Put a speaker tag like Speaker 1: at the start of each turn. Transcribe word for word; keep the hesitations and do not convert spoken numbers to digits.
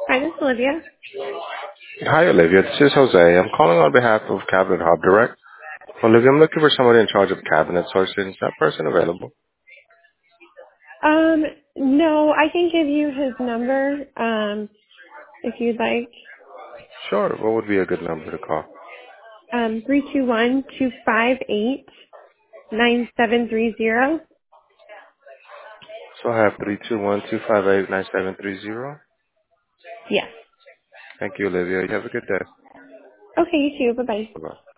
Speaker 1: Hi, this is Olivia.
Speaker 2: Hi, Olivia. This is Jose. I'm calling on behalf of Cabinet Hub Direct. Olivia, I'm looking for someone in charge of cabinet sourcing. Is that person available?
Speaker 1: Um, no, I can give you his number, um, if you'd like.
Speaker 2: Sure. What would be a good number to call?
Speaker 1: Um, three two one two five eight nine seven three zero.
Speaker 2: So I have three two one two five eight nine seven three zero.
Speaker 1: Yes.
Speaker 2: Thank you, Olivia. You have a good day.
Speaker 1: Okay, you too. Bye bye.
Speaker 2: Bye-bye.